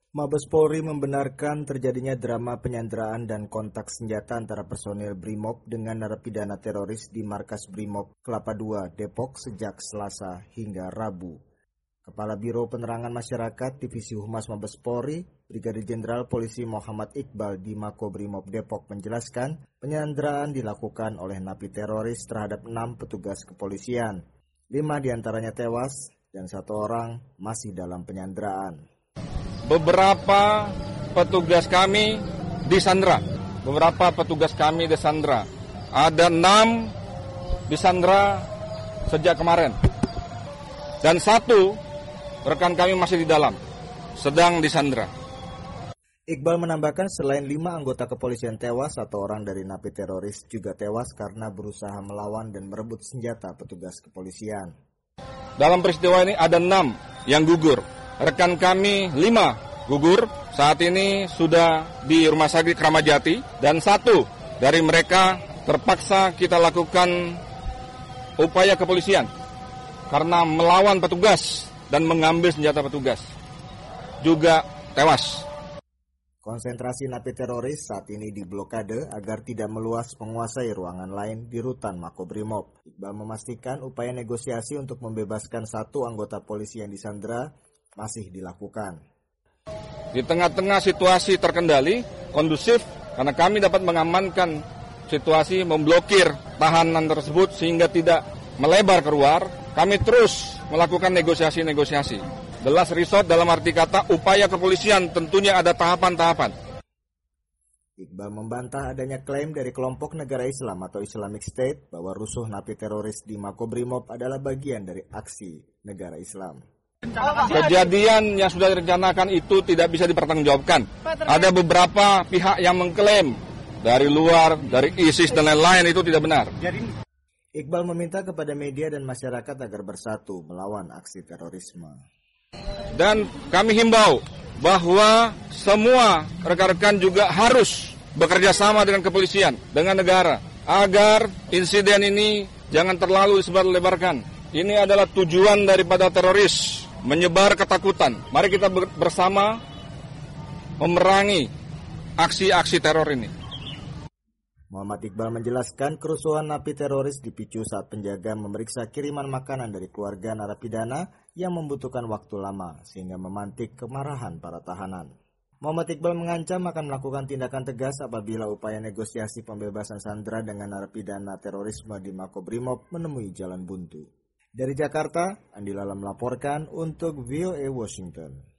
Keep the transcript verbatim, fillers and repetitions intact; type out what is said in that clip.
Mabes Polri membenarkan terjadinya drama penyanderaan dan kontak senjata antara personil Brimob dengan narapidana teroris di markas Brimob Kelapa dua, Depok sejak Selasa hingga Rabu. Kepala Biro Penerangan Masyarakat Divisi Humas Mabes Polri, Brigadir Jenderal Polisi Muhammad Iqbal di Makobrimob Depok menjelaskan penyanderaan dilakukan oleh napi teroris terhadap enam petugas kepolisian. Lima diantaranya tewas dan satu orang masih dalam penyanderaan. Beberapa petugas kami disandra, beberapa petugas kami disandra. Ada enam disandra sejak kemarin. Dan satu rekan kami masih di dalam, sedang disandra. Iqbal menambahkan selain lima anggota kepolisian tewas, satu orang dari napi teroris juga tewas karena berusaha melawan dan merebut senjata petugas kepolisian. Dalam peristiwa ini ada enam yang gugur. Rekan kami lima gugur, saat ini sudah di Rumah Sakit Kramat Jati, dan satu dari mereka terpaksa kita lakukan upaya kepolisian karena melawan petugas dan mengambil senjata petugas, juga tewas. Konsentrasi napi teroris saat ini diblokade agar tidak meluas menguasai ruangan lain di rutan Makobrimob. Iqbal memastikan upaya negosiasi untuk membebaskan satu anggota polisi yang disandra masih dilakukan. Di tengah-tengah situasi terkendali, kondusif, karena kami dapat mengamankan situasi, memblokir tahanan tersebut sehingga tidak melebar keluar, kami terus melakukan negosiasi-negosiasi. The last resort dalam arti kata upaya kepolisian tentunya ada tahapan-tahapan. Iqbal membantah adanya klaim dari kelompok negara Islam atau Islamic State bahwa rusuh napi teroris di Makobrimob adalah bagian dari aksi negara Islam. Kejadian yang sudah direncanakan itu tidak bisa dipertanggungjawabkan. Ada beberapa pihak yang mengklaim dari luar, dari ISIS dan lain-lain, itu tidak benar. Iqbal meminta kepada media dan masyarakat agar bersatu melawan aksi terorisme. Dan kami himbau bahwa semua rekan-rekan juga harus bekerja sama dengan kepolisian, dengan negara, agar insiden ini jangan terlalu disebar-lebarkan. Ini adalah tujuan daripada teroris, menyebar ketakutan. Mari kita bersama memerangi aksi-aksi teror ini. Muhammad Iqbal menjelaskan kerusuhan napi teroris dipicu saat penjaga memeriksa kiriman makanan dari keluarga narapidana yang membutuhkan waktu lama sehingga memantik kemarahan para tahanan. Muhammad Iqbal mengancam akan melakukan tindakan tegas apabila upaya negosiasi pembebasan sandera dengan narapidana terorisme di Makobrimob menemui jalan buntu. Dari Jakarta, Andi Lala melaporkan untuk V O A Washington.